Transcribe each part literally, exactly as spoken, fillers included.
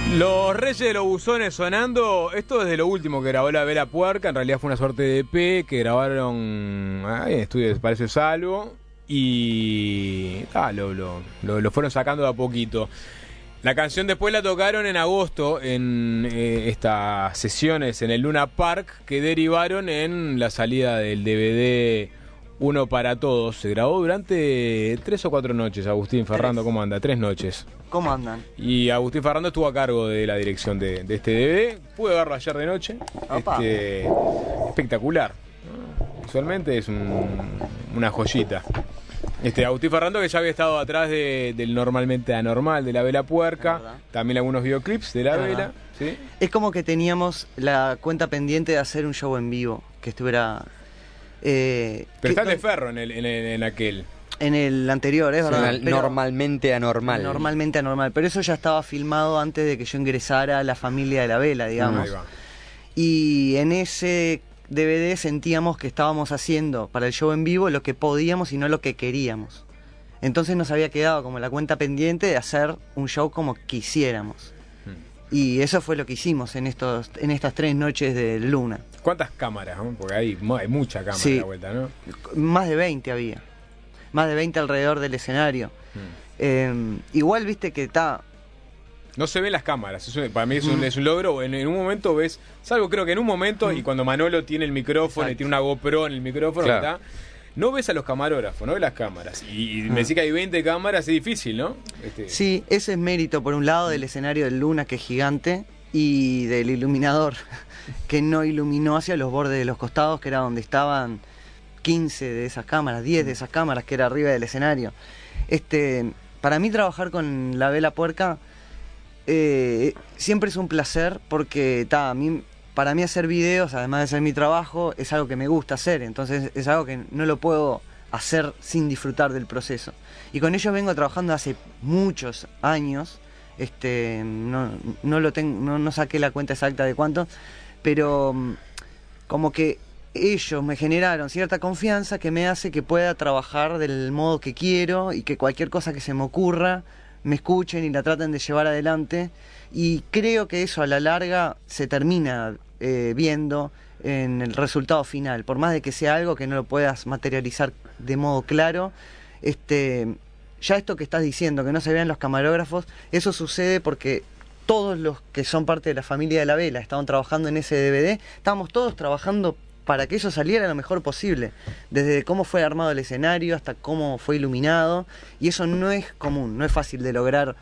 Los Reyes de los Buzones sonando. Esto es de lo último que grabó la Vela Puerca. En realidad fue una suerte de E P que grabaron ahí en estudios de Palacio Salvo. Y ah, lo, lo, lo, lo fueron sacando de a poquito. La canción después la tocaron en agosto en eh, estas sesiones en el Luna Park que derivaron en la salida del D V D Uno para Todos. Se grabó durante tres o cuatro noches. Agustín Ferrando, ¿cómo anda? Tres noches. ¿Cómo andan? Y Agustín Ferrando estuvo a cargo de la dirección de, de este D V D. Pude verlo ayer de noche. Este, espectacular. Visualmente es un, una joyita. Este, Agustín Ferrando, que ya había estado atrás de, del Normalmente Anormal, de la Vela Puerca, también algunos videoclips de la es Vela, ¿sí? Es como que teníamos la cuenta pendiente de hacer un show en vivo, que estuviera... Eh, Pero que, está de ferro en, el, en, el, en aquel. En el anterior, es sí, verdad. Pero, normalmente Anormal. Normalmente Anormal, pero eso ya estaba filmado antes de que yo ingresara a la familia de la Vela, digamos. Ahí va. Y en ese D V D sentíamos que estábamos haciendo para el show en vivo lo que podíamos y no lo que queríamos. Entonces nos había quedado como la cuenta pendiente de hacer un show como quisiéramos. Hmm. Y eso fue lo que hicimos en estos en estas tres noches de Luna. ¿Cuántas cámaras? ¿No? Porque hay, hay mucha cámara sí, a la vuelta, ¿no? Más de veinte había. Más de veinte alrededor del escenario. Hmm. Eh, igual viste que está... No se ven las cámaras, eso para mí es un, mm. es un logro. En, en un momento ves, salvo creo que en un momento, mm. y cuando Manolo tiene el micrófono, exacto, y tiene una GoPro en el micrófono, claro, ¿verdad? No ves a los camarógrafos, no ves las cámaras. Y, y mm. me decís que hay veinte cámaras, es difícil, ¿no? Este... Sí, ese es mérito, por un lado, del escenario del Luna, que es gigante, y del iluminador, que no iluminó hacia los bordes de los costados, que era donde estaban quince de esas cámaras, diez de esas cámaras, que era arriba del escenario. Este, para mí trabajar con la Vela Puerca eh, siempre es un placer, porque ta, a mí, para mí hacer videos, además de ser mi trabajo, es algo que me gusta hacer, entonces es algo que no lo puedo hacer sin disfrutar del proceso. Y con ellos vengo trabajando hace muchos años, este, no, no, lo tengo, no, no saqué la cuenta exacta de cuánto, pero como que ellos me generaron cierta confianza que me hace que pueda trabajar del modo que quiero y que cualquier cosa que se me ocurra me escuchen y la traten de llevar adelante, y creo que eso a la larga se termina eh, viendo en el resultado final, por más de que sea algo que no lo puedas materializar de modo claro. Este, ya esto que estás diciendo, que no se vean los camarógrafos, eso sucede porque todos los que son parte de la familia de la Vela estaban trabajando en ese D V D, estábamos todos trabajando para que eso saliera lo mejor posible, desde cómo fue armado el escenario hasta cómo fue iluminado, y eso no es común, no es fácil de lograr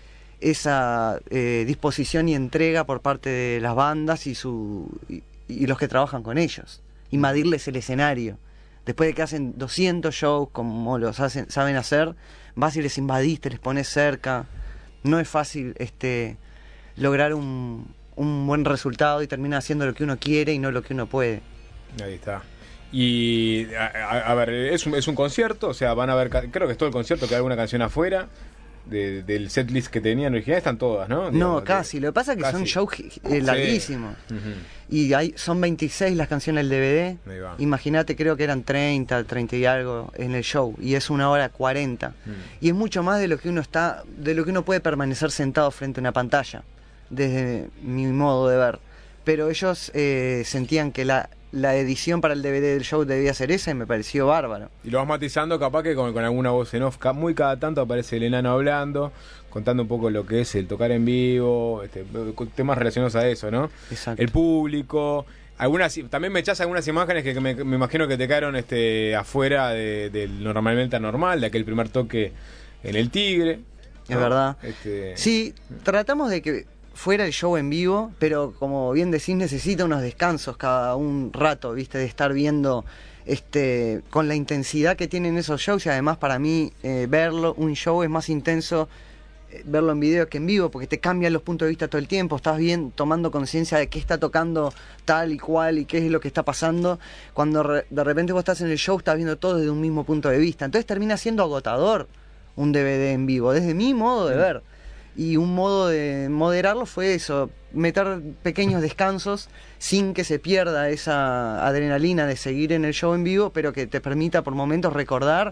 esa eh, disposición y entrega por parte de las bandas y, su, y, y los que trabajan con ellos, invadirles el escenario. Después de que hacen doscientos shows como los hacen, saben hacer, vas y les invadiste, les pones cerca. No es fácil este, lograr un, un buen resultado y termina haciendo lo que uno quiere y no lo que uno puede. Ahí está. Y a, a, a ver, es un, es un concierto, o sea, van a ver, creo que es todo el concierto, que hay alguna canción afuera de, del setlist que tenían original, están todas, ¿no? No, Digamos, casi, de, lo que pasa es que casi. Son shows eh, larguísimos. Sí. Uh-huh. Y hay, son veintiséis las canciones del D V D. Imagínate, creo que eran treinta, treinta y algo en el show, y es una hora cuarenta. Uh-huh. Y es mucho más de lo que uno está, de lo que uno puede permanecer sentado frente a una pantalla, desde mi modo de ver. Pero ellos eh, sentían que la la edición para el D V D del show debía ser esa y me pareció bárbaro. Y lo vas matizando capaz que con, con alguna voz en off, muy cada tanto aparece el enano hablando, contando un poco lo que es el tocar en vivo, este, temas relacionados a eso, ¿no? Exacto. El público, algunas, también me echás algunas imágenes que, que me, me imagino que te quedaron este, afuera del de Normalmente Anormal, de aquel primer toque en el Tigre, ¿no? Es verdad. Este... Sí, tratamos de que fuera el show en vivo, pero como bien decís, necesita unos descansos cada un rato, viste, de estar viendo este con la intensidad que tienen esos shows. Y además para mí eh, verlo, un show es más intenso eh, verlo en video que en vivo, porque te cambian los puntos de vista todo el tiempo, estás bien tomando conciencia de qué está tocando tal y cual y qué es lo que está pasando. Cuando re, de repente vos estás en el show, estás viendo todo desde un mismo punto de vista, entonces termina siendo agotador un D V D en vivo, desde mi modo de ver. Y un modo de moderarlo fue eso, meter pequeños descansos sin que se pierda esa adrenalina de seguir en el show en vivo, pero que te permita por momentos recordar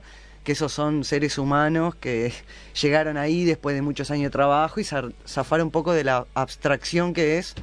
que esos son seres humanos que llegaron ahí después de muchos años de trabajo y zafar un poco de la abstracción que es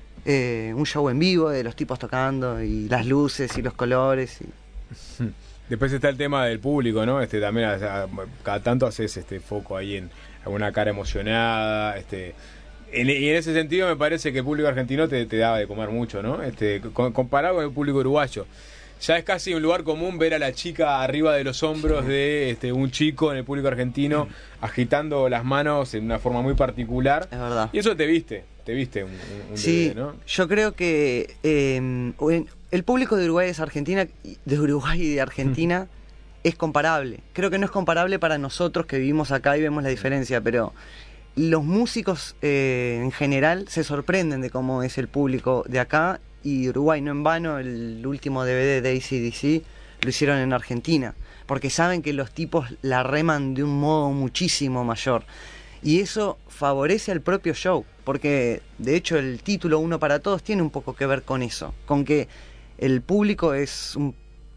eh, un show en vivo, de los tipos tocando y las luces y los colores. Y... Después está el tema del público, ¿no? Este también, o sea, cada tanto haces este foco ahí en alguna cara emocionada, este... En, y en ese sentido me parece que el público argentino te, te daba de comer mucho, ¿no? Este, con, comparado con el público uruguayo. Ya es casi un lugar común ver a la chica arriba de los hombros de este, un chico en el público argentino agitando las manos en una forma muy particular. Es verdad. Y eso te viste, te viste un, un sí, D V D, ¿no? Yo creo que eh, el público de Uruguay es Argentina, de Uruguay y de Argentina es comparable. Creo que no es comparable para nosotros que vivimos acá y vemos la diferencia, pero los músicos eh, en general se sorprenden de cómo es el público de acá y de Uruguay. No en vano el último D V D de A C D C lo hicieron en Argentina, porque saben que los tipos la reman de un modo muchísimo mayor. Y eso favorece al propio show, porque de hecho el título Uno para Todos tiene un poco que ver con eso, con que el público es un,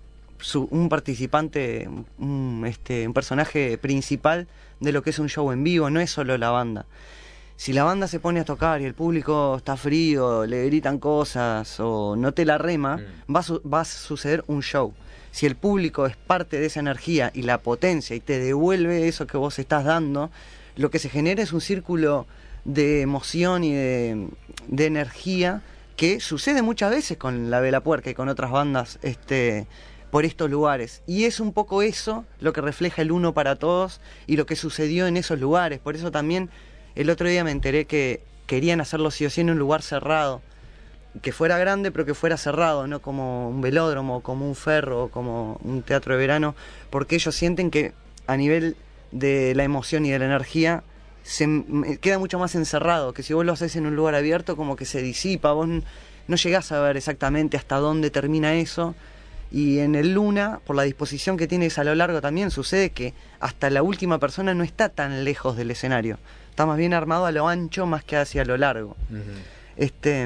su, un participante, un, este, un personaje principal de lo que es un show en vivo, no es solo la banda. Si la banda se pone a tocar y el público está frío, le gritan cosas o no te la rema, mm. va, a su, va a suceder un show. Si el público es parte de esa energía y la potencia y te devuelve eso que vos estás dando, lo que se genera es un círculo de emoción y de, de energía que sucede muchas veces con la Vela Puerca y con otras bandas este, por estos lugares. Y es un poco eso lo que refleja el Uno para Todos y lo que sucedió en esos lugares. Por eso también el otro día me enteré que querían hacerlo sí o sí en un lugar cerrado, que fuera grande pero que fuera cerrado, no como un velódromo, como un ferro, como un teatro de verano, porque ellos sienten que a nivel de la emoción y de la energía se queda mucho más encerrado, que si vos lo haces en un lugar abierto como que se disipa, vos no llegás a ver exactamente hasta dónde termina eso. Y en el Luna, por la disposición que tienes a lo largo también, sucede que hasta la última persona no está tan lejos del escenario, está más bien armado a lo ancho más que hacia lo largo. Uh-huh. Este...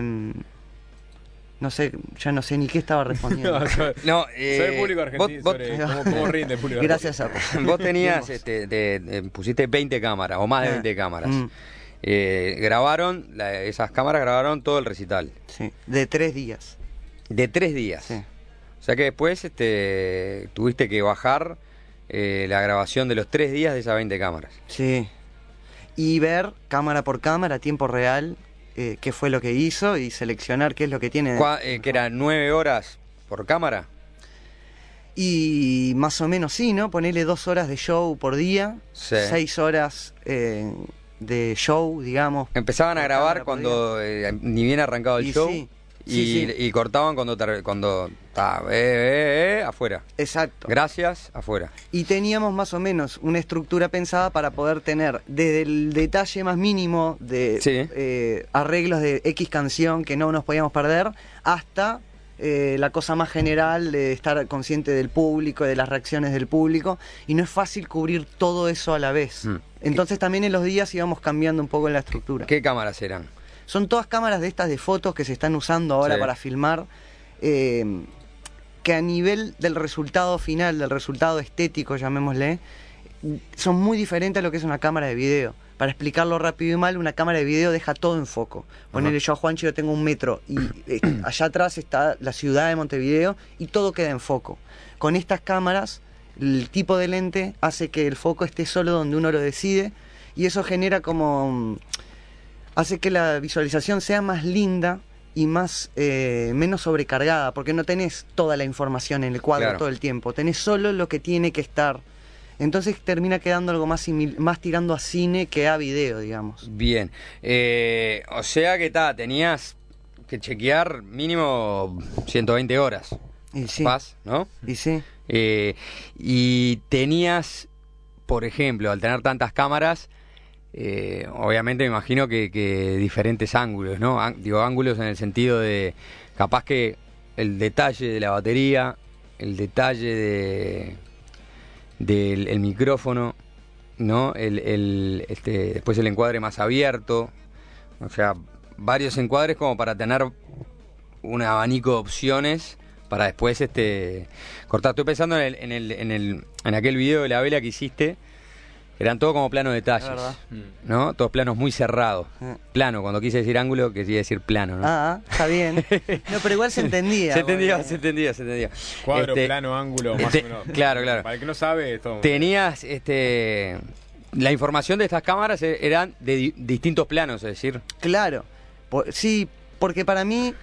No sé, ya no sé ni qué estaba respondiendo. no, sobre, no, eh, sobre el público argentino, vos, sobre vos, cómo, cómo rinde el público Gracias a vos. Vos tenías, este, de, de, pusiste veinte cámaras, o más de veinte cámaras. Mm. Eh, grabaron, la, esas cámaras grabaron todo el recital. Sí, de tres días. De tres días. Sí. O sea que después este, tuviste que bajar eh, la grabación de los tres días de esas veinte cámaras. Sí. Y ver cámara por cámara, tiempo real, Eh, qué fue lo que hizo y seleccionar qué es lo que tiene. Eh, ¿Que eran nueve horas por cámara? Y más o menos sí, ¿no? Ponele dos horas de show por día, sí. seis horas eh, de show, digamos. Empezaban a grabar cuando eh, ni bien arrancado el y show sí, y, sí, sí. y cortaban cuando cuando ta, eh, eh, eh, afuera. Exacto. Gracias, afuera. Y teníamos más o menos una estructura pensada para poder tener desde el detalle más mínimo de sí. eh, arreglos de X canción que no nos podíamos perder, hasta eh, la cosa más general de estar consciente del público, de las reacciones del público, y no es fácil cubrir todo eso a la vez. Mm. Entonces también en los días íbamos cambiando un poco en la estructura. ¿Qué cámaras eran? Son todas cámaras de estas de fotos que se están usando ahora sí. para filmar, eh, que a nivel del resultado final, del resultado estético, llamémosle, son muy diferentes a lo que es una cámara de video. Para explicarlo rápido y mal, una cámara de video deja todo en foco. Ponele, yo a Juanchi yo tengo un metro y eh, allá atrás está la ciudad de Montevideo y todo queda en foco. Con estas cámaras, el tipo de lente hace que el foco esté solo donde uno lo decide y eso genera como... hace que la visualización sea más linda y más eh, menos sobrecargada, porque no tenés toda la información en el cuadro claro. todo el tiempo, tenés solo lo que tiene que estar. Entonces termina quedando algo más, simil- más tirando a cine que a video, digamos. Bien, eh, o sea que ta, tenías que chequear mínimo ciento veinte horas. Y sí. Paz, ¿no? Y sí. Eh, y tenías, por ejemplo, al tener tantas cámaras, Eh, obviamente me imagino que, que diferentes ángulos, ¿no? An- digo, ángulos en el sentido de, capaz que el detalle de la batería, el detalle de del el micrófono, ¿no? El, el, este, después el encuadre más abierto, o sea, varios encuadres como para tener un abanico de opciones para después este cortar. Estoy pensando en el, en el, en el, en aquel video de la vela que hiciste. Eran todos como planos detalles, ¿no? Todos planos muy cerrados. Plano, cuando quise decir ángulo, quería decir plano, ¿no? Ah, está bien. No, pero igual se entendía. se entendía, bueno. se entendía, se entendía. Cuadro, este, plano, ángulo, más te, o menos. Claro, claro. Para el que no sabe, esto. Tenías, este... La información de estas cámaras eran de di distintos planos, es decir. Claro. Por, sí, porque para mí...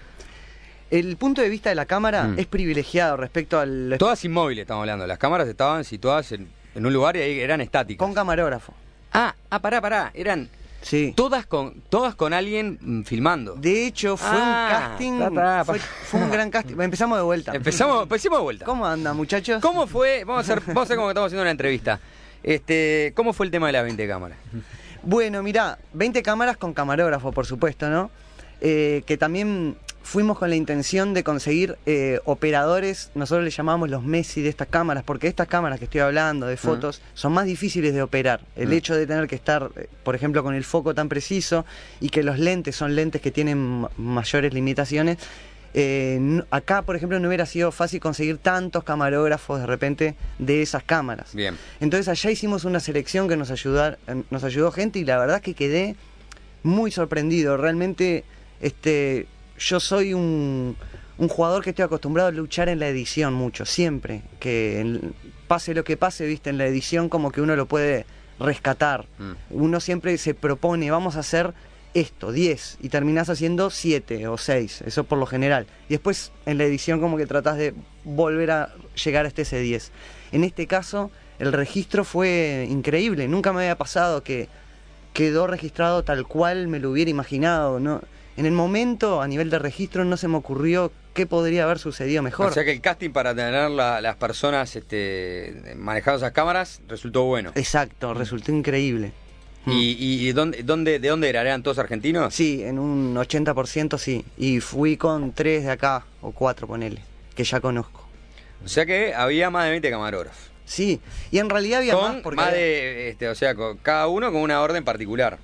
El punto de vista de la cámara Mm. es privilegiado respecto al... Todas inmóviles, estamos hablando. Las cámaras estaban situadas en, en un lugar y ahí eran estáticas. Con camarógrafo. Ah, ah, pará, pará. Eran Sí. todas con todas con alguien mm, filmando. De hecho, fue Ah, un casting... ta, ta, Fue, pa- fue un gran casting. Empezamos de vuelta. Empezamos, empecemos de vuelta. ¿Cómo anda, muchachos? ¿Cómo fue? Vamos a hacer, vamos a hacer como que estamos haciendo una entrevista. Este, ¿cómo fue el tema de las veinte cámaras? Bueno, mirá, veinte cámaras con camarógrafo, por supuesto, ¿no? Eh, que también fuimos con la intención de conseguir eh, operadores, nosotros les llamamos los Messi de estas cámaras, porque estas cámaras que estoy hablando de fotos mm. son más difíciles de operar. El mm. hecho de tener que estar, eh, por ejemplo, con el foco tan preciso y que los lentes son lentes que tienen mayores limitaciones. Eh, no, acá, por ejemplo, no hubiera sido fácil conseguir tantos camarógrafos de repente de esas cámaras. Bien. Entonces allá hicimos una selección que nos, ayudar, nos ayudó gente y la verdad es que quedé muy sorprendido. Realmente este, yo soy un, un jugador que estoy acostumbrado a luchar en la edición mucho, siempre. Que en, pase lo que pase, viste, en la edición como que uno lo puede rescatar. Mm. Uno siempre se propone, vamos a hacer esto, diez, y terminás haciendo siete o seis, eso por lo general. Y después en la edición como que tratás de volver a llegar hasta ese diez. En este caso, el registro fue increíble. Nunca me había pasado que quedó registrado tal cual me lo hubiera imaginado, ¿no? En el momento, a nivel de registro, no se me ocurrió qué podría haber sucedido mejor. O sea que el casting para tener la, las personas este, manejando esas cámaras resultó bueno. Exacto, resultó increíble. ¿Y, y, y dónde, dónde, de dónde eran? ¿Eran todos argentinos? Sí, en un ochenta por ciento sí. Y fui con tres de acá, o cuatro, ponele, que ya conozco. O sea que había más de veinte camarógrafos. Sí, y en realidad había con más porque... más de, este, o sea, con, cada uno con una orden particular.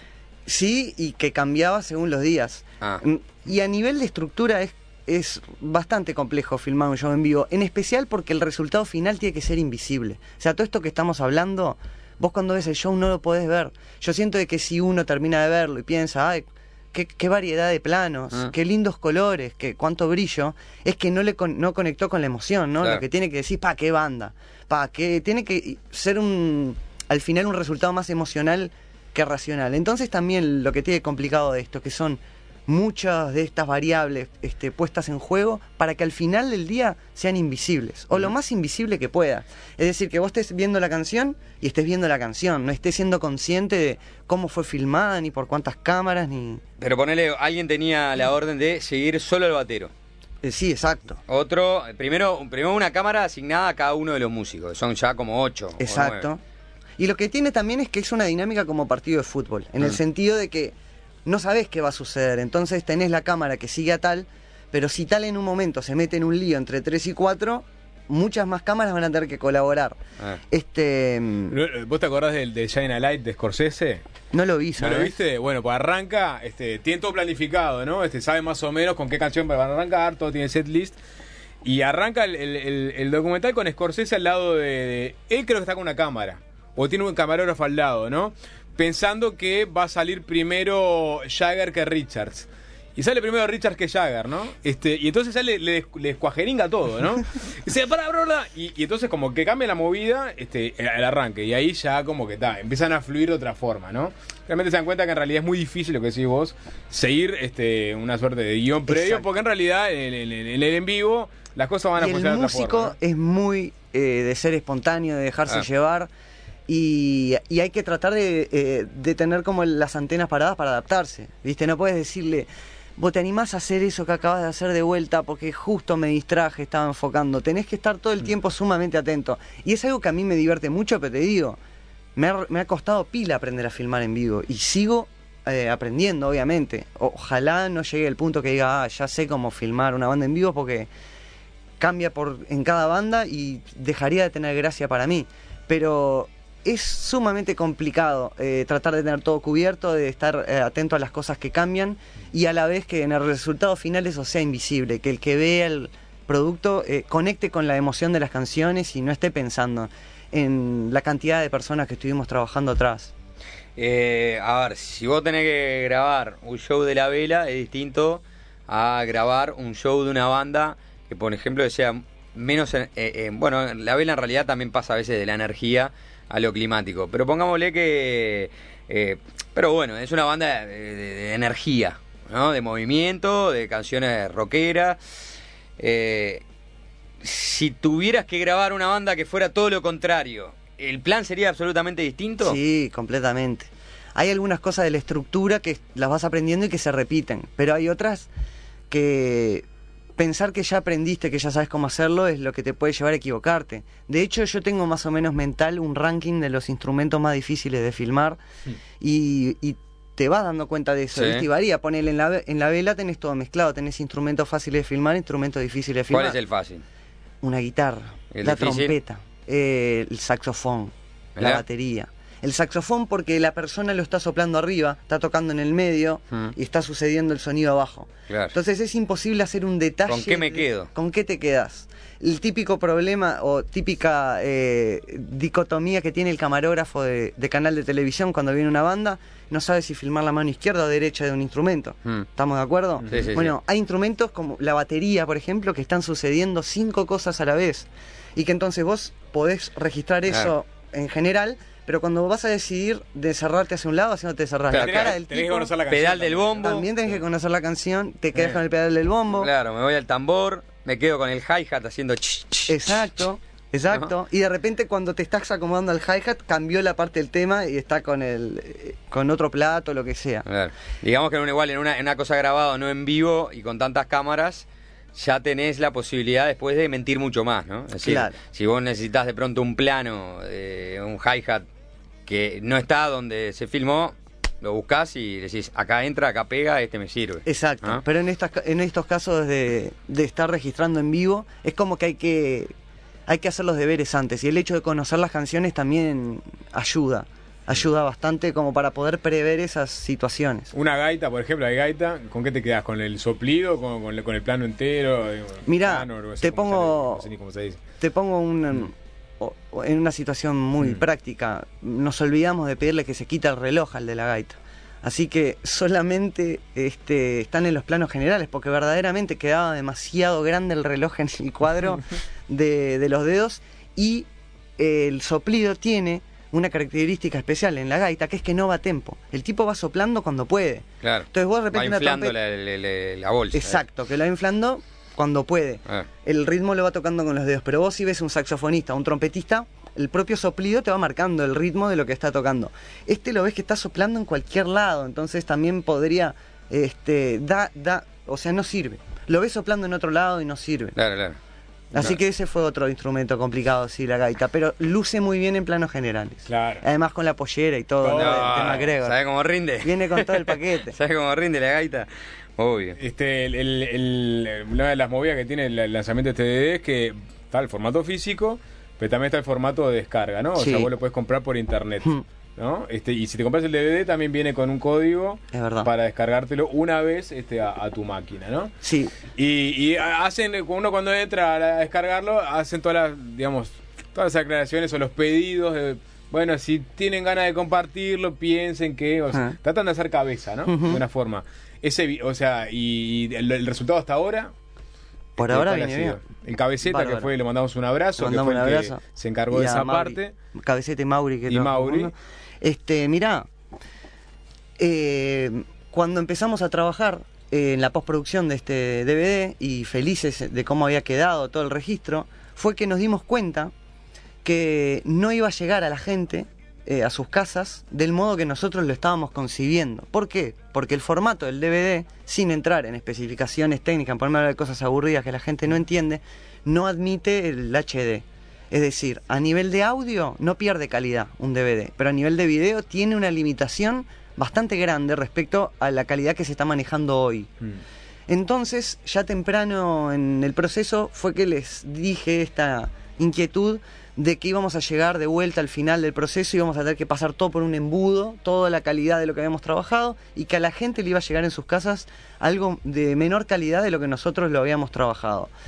Sí, y que cambiaba según los días. Ah. Y a nivel de estructura es, es bastante complejo filmar un show en vivo, en especial porque el resultado final tiene que ser invisible. O sea, todo esto que estamos hablando... Vos cuando ves el show no lo podés ver. Yo siento de que si uno termina de verlo y piensa, ay, qué, qué variedad de planos, ah. qué lindos colores, qué, cuánto brillo, es que no le con, no conectó con la emoción, ¿no? Claro. Lo que tiene que decir, pa, qué banda, pa, que tiene que ser un, al final un resultado más emocional que racional. Entonces también lo que tiene complicado de esto, que son muchas de estas variables este, puestas en juego para que al final del día sean invisibles, o lo más invisible que pueda. Es decir, que vos estés viendo la canción y estés viendo la canción, no estés siendo consciente de cómo fue filmada, ni por cuántas cámaras, ni... Pero ponele, alguien tenía la orden de seguir solo al batero. Eh, sí, exacto. Otro, primero, primero una cámara asignada a cada uno de los músicos, que son ya como ocho. Exacto. Y lo que tiene también es que es una dinámica como partido de fútbol, en mm. el sentido de que no sabés qué va a suceder, entonces tenés la cámara que sigue a tal, pero si tal en un momento se mete en un lío entre tres y cuatro, muchas más cámaras van a tener que colaborar. Ah. Este, ¿Vos te acordás del de Shine a Light de Scorsese? No lo vi, ¿sabes? ¿No lo viste? Bueno, pues arranca, este, tiene todo planificado, ¿no? Este, sabe más o menos con qué canción van a arrancar, todo tiene set list. Y arranca el, el, el, el documental con Scorsese al lado de, de... Él creo que está con una cámara, o tiene un camarógrafo al lado, ¿no? Pensando que va a salir primero Jagger que Richards. Y sale primero Richards que Jagger, ¿no? Este, y entonces sale, le, le escuajeringa todo, ¿no? Y dice, para, bro, y, y entonces como que cambia la movida, este, el, el arranque. Y ahí ya como que está, empiezan a fluir de otra forma, ¿no? Realmente se dan cuenta que en realidad es muy difícil lo que decís vos, seguir este, una suerte de guión previo, exacto, porque en realidad en el, en el en vivo las cosas van a funcionar de otra forma. El músico es muy eh, de ser espontáneo, de dejarse ah. llevar. Y, y hay que tratar de, eh, de tener como las antenas paradas para adaptarse, ¿viste? No puedes decirle, vos te animás a hacer eso que acabas de hacer de vuelta porque justo me distraje, estaba enfocando. Tenés que estar todo el tiempo sumamente atento. Y es algo que a mí me divierte mucho, pero te digo, me ha, me ha costado pila aprender a filmar en vivo. Y sigo eh, aprendiendo, obviamente. Ojalá no llegue el punto que diga, ah, ya sé cómo filmar una banda en vivo, porque cambia por en cada banda y dejaría de tener gracia para mí. Pero... es sumamente complicado eh, tratar de tener todo cubierto, de estar eh, atento a las cosas que cambian y a la vez que en el resultado final eso sea invisible, que el que vea el, producto eh, conecte con la emoción de las canciones y no esté pensando en la cantidad de personas que estuvimos trabajando atrás. Eh, a ver, si vos tenés que grabar un show de La Vela, es distinto a grabar un show de una banda que, por ejemplo, sea menos... Eh, eh, bueno, La Vela en realidad también pasa a veces de la energía a lo climático, pero pongámosle que... Eh, pero bueno, es una banda de, de, de energía, ¿no? De movimiento, de canciones rockeras. Eh, si tuvieras que grabar una banda que fuera todo lo contrario, ¿el plan sería absolutamente distinto? Sí, completamente. Hay algunas cosas de la estructura que las vas aprendiendo y que se repiten, pero hay otras que pensar que ya aprendiste, que ya sabes cómo hacerlo, es lo que te puede llevar a equivocarte. De hecho, yo tengo más o menos mental un ranking de los instrumentos más difíciles de filmar sí. y, y te vas dando cuenta de eso, sí. ¿viste? Y varía, ponele en la, en la vela tenés todo mezclado, tenés instrumentos fáciles de filmar, instrumentos difíciles de filmar. ¿Cuál es el fácil? Una guitarra, la difícil? trompeta, eh, el saxofón, ¿verdad? La batería. El saxofón porque la persona lo está soplando arriba, está tocando en el medio hmm. y está sucediendo el sonido abajo. Claro. Entonces es imposible hacer un detalle. ¿Con qué me quedo? ¿Con qué te quedas? El típico problema o típica eh, dicotomía que tiene el camarógrafo de, de canal de televisión cuando viene una banda, no sabe si filmar la mano izquierda o derecha de un instrumento. Hmm. ¿Estamos de acuerdo? Sí, sí, bueno, sí. hay instrumentos como la batería, por ejemplo, que están sucediendo cinco cosas a la vez. Y que entonces vos podés registrar eso claro. en general. Pero cuando vas a decidir de cerrarte hacia un lado, hacia no te cerrás. Claro, la cara tenés, del tenés tipo, que conocer la canción. Pedal del bombo. También tenés que conocer la canción, te quedas eh. con el pedal del bombo. Claro, me voy al tambor, me quedo con el hi-hat haciendo ch, ch, Exacto, exacto. Uh-huh. Y de repente cuando te estás acomodando al hi-hat, cambió la parte del tema y está con el con otro plato, lo que sea. Claro. Digamos que en un, igual en una, en una cosa grabada, no en vivo y con tantas cámaras, ya tenés la posibilidad después de mentir mucho más, ¿no? Es decir, claro. si vos necesitas de pronto un plano, eh, un hi-hat, que no está donde se filmó, lo buscás y decís, acá entra, acá pega, este me sirve. Exacto, ¿Ah? pero en estas, en estos casos de, de estar registrando en vivo, es como que hay que hay que hacer los deberes antes, y el hecho de conocer las canciones también ayuda, ayuda bastante como para poder prever esas situaciones. Una gaita, por ejemplo, hay gaita, ¿con qué te quedás? ¿Con el soplido? ¿Con, con, el, con el plano entero? Mirá, te pongo, no sé ni cómo se dice. te pongo un... Mm. en una situación muy mm. práctica, nos olvidamos de pedirle que se quita el reloj al de la gaita. Así que solamente este, están en los planos generales, porque verdaderamente quedaba demasiado grande el reloj en el cuadro de, de los dedos, y eh, el soplido tiene una característica especial en la gaita, que es que no va a tempo. El tipo va soplando cuando puede. Claro. Entonces vos de repente va inflando una trompeta... la, la, la, la bolsa. Exacto, eh. que la va inflando cuando puede. Ah. El ritmo lo va tocando con los dedos, pero vos si ves un saxofonista, un trompetista, el propio soplido te va marcando el ritmo de lo que está tocando. Este lo ves que está soplando en cualquier lado, entonces también podría, este, da, da, o sea, no sirve. Lo ves soplando en otro lado y no sirve. Claro, claro. Así claro. que ese fue otro instrumento complicado, sí, la gaita, pero luce muy bien en planos generales. Claro. Además con la pollera y todo, no, ¿no? El tema MacGregor. ¿Sabes cómo rinde? Viene con todo el paquete. ¿Sabes cómo rinde la gaita? Obvio. Este, el, el, el, una de las movidas que tiene el lanzamiento de este D V D es que está el formato físico, pero también está el formato de descarga, ¿no? O sí. sea, vos lo puedes comprar por internet, ¿no? Este, y si te compras el D V D también viene con un código es verdad. para descargártelo una vez este, a, a tu máquina, ¿no? Sí. Y, y hacen, uno cuando entra a descargarlo, hacen todas las, digamos, todas las aclaraciones o los pedidos de... Bueno, si tienen ganas de compartirlo, piensen que... O sea, tratan de hacer cabeza, ¿no? Uh-huh. De una forma. Ese, o sea, y el, el resultado hasta ahora... Por este, ahora viene bien. El Cabeceta, Bárbaro. que fue, le mandamos un abrazo, mandamos que fue un el abrazo. que se encargó y de esa Mauri. parte. Cabeceta y Mauri. Que y Mauri. Este, mirá, eh, cuando empezamos a trabajar eh, en la postproducción de este D V D, y felices de cómo había quedado todo el registro, fue que nos dimos cuenta que no iba a llegar a la gente, eh, a sus casas, del modo que nosotros lo estábamos concibiendo. ¿Por qué? Porque el formato del D V D, sin entrar en especificaciones técnicas, por hablar de cosas aburridas que la gente no entiende, no admite el H D. Es decir, a nivel de audio no pierde calidad un D V D, pero a nivel de video tiene una limitación bastante grande respecto a la calidad que se está manejando hoy. Mm. Entonces, ya temprano en el proceso fue que les dije esta inquietud de que íbamos a llegar de vuelta al final del proceso y íbamos a tener que pasar todo por un embudo, toda la calidad de lo que habíamos trabajado, y que a la gente le iba a llegar en sus casas algo de menor calidad de lo que nosotros lo habíamos trabajado.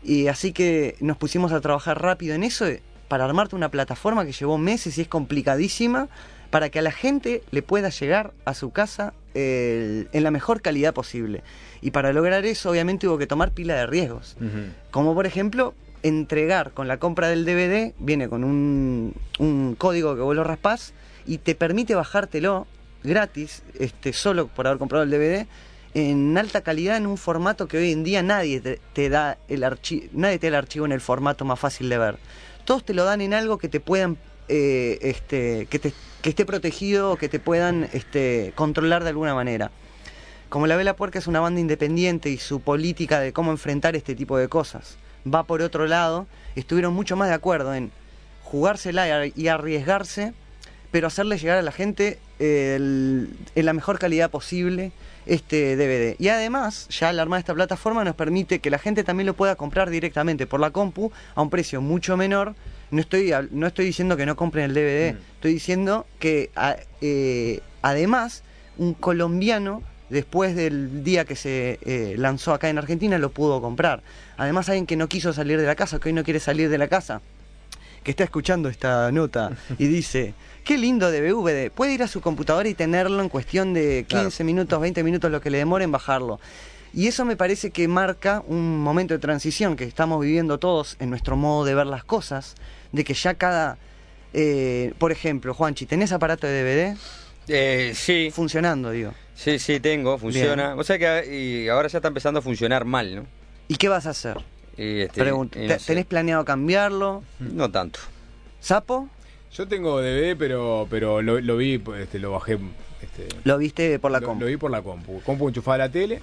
Y así que nos pusimos a trabajar rápido en eso, para armarte una plataforma que llevó meses y es complicadísima, para que a la gente le pueda llegar a su casa eh, en la mejor calidad posible. Y para lograr eso, obviamente, hubo que tomar pila de riesgos. Uh-huh. Como por ejemplo, entregar con la compra del D V D, viene con un, un código que vos lo raspás y te permite bajártelo gratis, este, solo por haber comprado el D V D, en alta calidad, en un formato que hoy en día nadie te, te da el archivo, nadie te da el archivo en el formato más fácil de ver. Todos te lo dan en algo que te puedan, eh, este, que, te, que esté protegido o que te puedan este, controlar de alguna manera. Como La Vela Puerca es una banda independiente y su política de cómo enfrentar este tipo de cosas va por otro lado, estuvieron mucho más de acuerdo en jugársela y arriesgarse, pero hacerle llegar a la gente eh, el, en la mejor calidad posible este D V D. Y además, ya al armar esta plataforma nos permite que la gente también lo pueda comprar directamente por la compu a un precio mucho menor. No estoy, no estoy diciendo que no compren el D V D, mm. estoy diciendo que a, eh, además un colombiano, después del día que se eh, lanzó acá en Argentina, lo pudo comprar. Además, alguien que no quiso salir de la casa, que hoy no quiere salir de la casa, que está escuchando esta nota y dice, qué lindo D V D, puede ir a su computadora y tenerlo en cuestión de quince claro. minutos, veinte minutos, lo que le demore en bajarlo. Y eso me parece que marca un momento de transición que estamos viviendo todos en nuestro modo de ver las cosas, de que ya cada... Eh, por ejemplo, Juanchi, ¿tenés aparato de D V D? Eh, sí. Funcionando, digo. Sí, sí, tengo, funciona. Bien. O sea que y ahora ya está empezando a funcionar mal, ¿no? ¿Y qué vas a hacer? Y este, Pregunto, y no ¿tenés sé. planeado cambiarlo? No tanto. ¿Sapo? Yo tengo D V D, pero pero lo, lo vi, este, lo bajé. Este, ¿Lo viste por la lo, compu? Lo vi por la compu. Compu enchufada a la tele.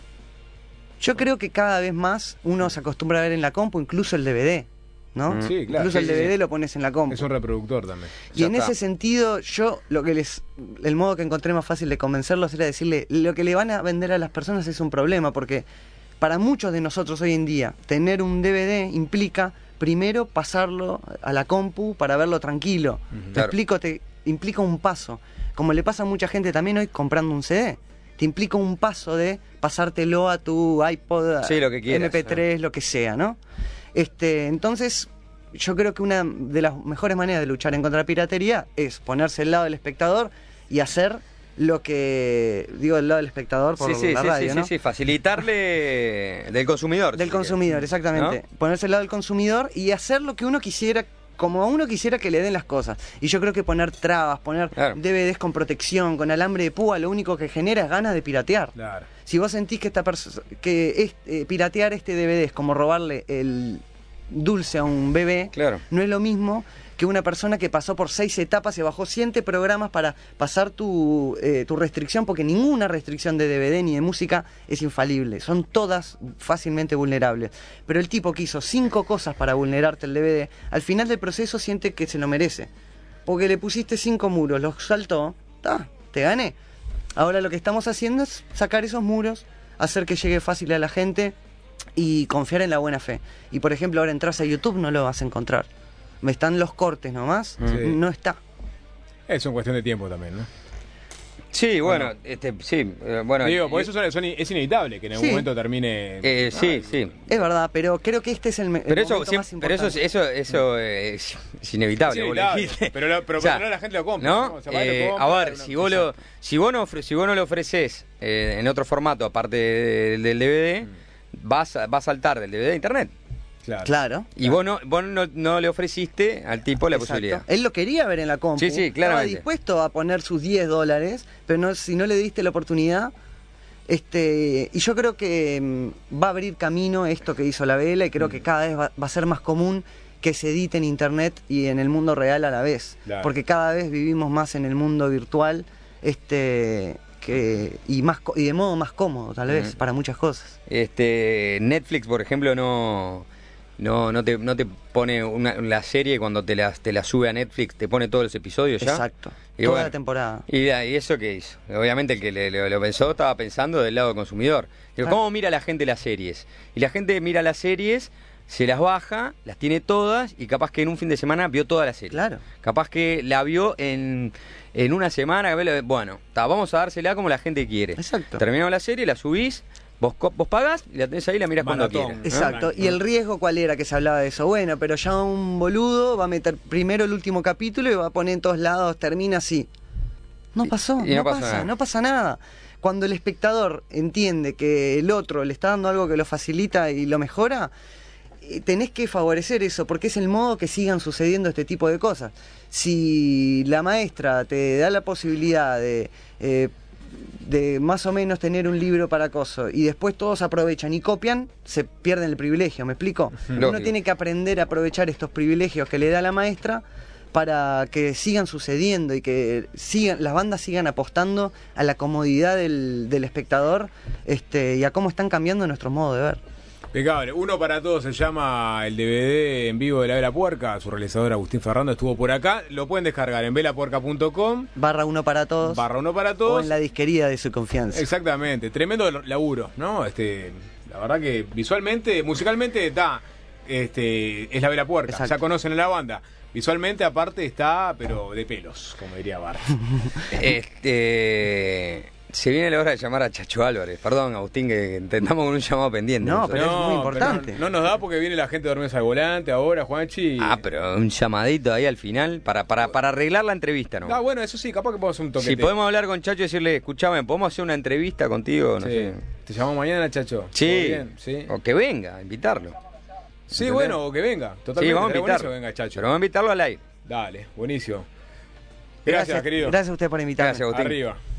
Yo creo que cada vez más uno se acostumbra a ver en la compu, incluso el D V D, ¿no? Mm. Sí, claro. Incluso sí, el D V D sí. lo pones en la compu. Es un reproductor también. Y ya en está. ese sentido, yo lo que les... El modo que encontré más fácil de convencerlos era decirle, lo que le van a vender a las personas es un problema, porque para muchos de nosotros hoy en día, tener un D V D implica primero pasarlo a la compu para verlo tranquilo. Uh-huh. Te Claro. explico, te implica un paso. Como le pasa a mucha gente también hoy comprando un C D. Te implica un paso de pasártelo a tu iPod, Sí, lo que quieras, M P tres, ¿no? lo que sea, ¿no? Este, entonces, yo creo que una de las mejores maneras de luchar en contra de la piratería es ponerse al lado del espectador y hacer lo que... Digo, del lado del espectador por sí, sí, la sí, radio, sí, ¿no? sí, sí, facilitarle del consumidor. Del si consumidor, quieres. exactamente. ¿No? Ponerse al lado del consumidor y hacer lo que uno quisiera, como uno quisiera que le den las cosas. Y yo creo que poner trabas, poner Claro. D V Ds con protección, con alambre de púa, lo único que genera es ganas de piratear. Claro. Si vos sentís que esta perso- que es, eh, piratear este D V D es como robarle el dulce a un bebé, Claro. no es lo mismo que una persona que pasó por seis etapas y bajó siete programas para pasar tu, eh, tu restricción, porque ninguna restricción de D V D ni de música es infalible, son todas fácilmente vulnerables. Pero el tipo que hizo cinco cosas para vulnerarte el D V D, al final del proceso siente que se lo merece, porque le pusiste cinco muros, los saltó, ta, te gané. Ahora lo que estamos haciendo es sacar esos muros, hacer que llegue fácil a la gente y confiar en la buena fe. Y por ejemplo, ahora entras a YouTube, no lo vas a encontrar. Me están los cortes nomás, Sí. no está. Es una cuestión de tiempo también, ¿no? Sí, bueno, este, sí, eh, bueno. Digo, por y- eso son- son- es inevitable que en algún Sí. momento termine... eh, sí, sí. Es verdad, pero creo que este es el, me- el Pero eso, momento siempre- más pero eso, importante. eso, eso eh, es, es inevitable. Es vos lo inevitable, dijiste. pero lo- pero O sea, porque no la gente lo compra, ¿no? ¿no? O sea, va y lo Eh, compra, a ver, uno- si vos, lo, si, vos no ofre- si vos no lo ofreces eh, en otro formato, aparte del, del D V D, vas, a- va a saltar del D V D a internet. Claro. Claro. Y vos, no, vos no, no le ofreciste al tipo la Exacto. posibilidad. Él lo quería ver en la compu. Sí, sí, Estaba claramente. dispuesto a poner sus diez dólares, pero no, si no le diste la oportunidad. Este, y yo creo que mm, va a abrir camino esto que hizo La Vela, y creo que cada vez va, va a ser más común que se edite en internet y en el mundo real a la vez. Claro. Porque cada vez vivimos más en el mundo virtual, este que y más co- y de modo más cómodo, tal vez, Ujú. para muchas cosas. Este, Netflix, por ejemplo, no, no, no te, no te pone una, la serie cuando te la, te la sube a Netflix, te pone todos los episodios ya. Exacto. Y Toda bueno, la temporada. ¿Y, y eso qué hizo? Obviamente el que le- le- lo pensó estaba pensando del lado del consumidor. Digo, Claro. ¿cómo mira la gente las series? Y la gente mira las series, se las baja, las tiene todas y capaz que en un fin de semana vio toda la serie. Claro. Capaz que la vio en, en una semana. Bueno, ta, vamos a dársela como la gente quiere. Exacto. Terminamos la serie, la subís, Vos, co- vos pagás y la tenés ahí y la mirás cuando Maratón. quieras. ¿no? Exacto. ¿Y el riesgo cuál era que se hablaba de eso? Bueno, pero ya un boludo va a meter primero el último capítulo y va a poner en todos lados, termina así. No pasó, Y- y no no pasó pasa, nada. no pasa nada. Cuando el espectador entiende que el otro le está dando algo que lo facilita y lo mejora, eh, tenés que favorecer eso, porque es el modo que sigan sucediendo este tipo de cosas. Si la maestra te da la posibilidad de... eh, de más o menos tener un libro para acoso y después todos aprovechan y copian, se pierden el privilegio, ¿me explico? Uno Lógico. tiene que aprender a aprovechar estos privilegios que le da la maestra para que sigan sucediendo y que sigan, las bandas sigan apostando a la comodidad del, del espectador, este, y a cómo están cambiando nuestro modo de ver. Impecable. Uno para todos se llama el D V D en vivo de La Vela Puerca. Su realizador Agustín Ferrando estuvo por acá. Lo pueden descargar en velapuerca punto com, Barra uno para todos. barra uno para O todos. en la disquería de su confianza. Exactamente. Tremendo laburo, ¿no? Este, la verdad que visualmente, musicalmente está, este, es La Vela Puerca. Exacto. Ya conocen a la banda. Visualmente aparte está, pero de pelos, como diría Bart. Este, se viene la hora de llamar a Chacho Álvarez. Perdón, Agustín, que intentamos con un llamado pendiente. No, nosotros. pero es muy importante. No, no nos da porque viene la gente de dormirse al volante ahora, Juanchi. Ah, pero un llamadito ahí al final para, para, para arreglar la entrevista, ¿no? Ah, bueno, eso sí, capaz que podemos hacer un toque. Si podemos hablar con Chacho y decirle, escuchame, ¿podemos hacer una entrevista contigo? No Sí. sé. ¿Te llamamos mañana, Chacho? Sí. ¿Todo bien? Sí. O que venga, invitarlo. Sí, ¿Entendés? bueno, o que venga. Totalmente. Sí, vamos a Estaría invitarlo. buenísimo que venga, Chacho. Pero vamos a invitarlo al aire. Dale, buenísimo. Gracias, querido. Gracias a usted por invitarme. Gracias, Agustín. Arriba.